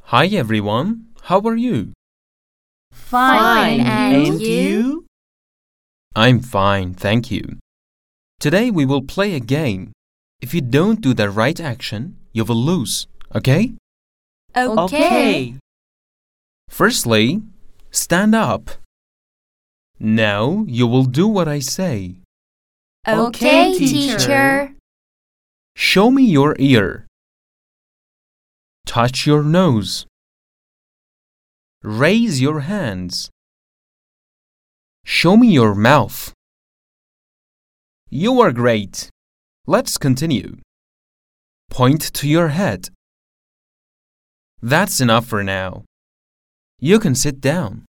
Hi everyone, how are you? Fine, and you? I'm fine, thank you. Today we will play a game. If you don't do the right action, you will lose, okay? Okay. Firstly, stand up. Now you will do what I say. Okay, teacher. Show me your ear. Touch your nose. Raise your hands. Show me your mouth. You are great. Let's continue. Point to your head. That's enough for now. You can sit down.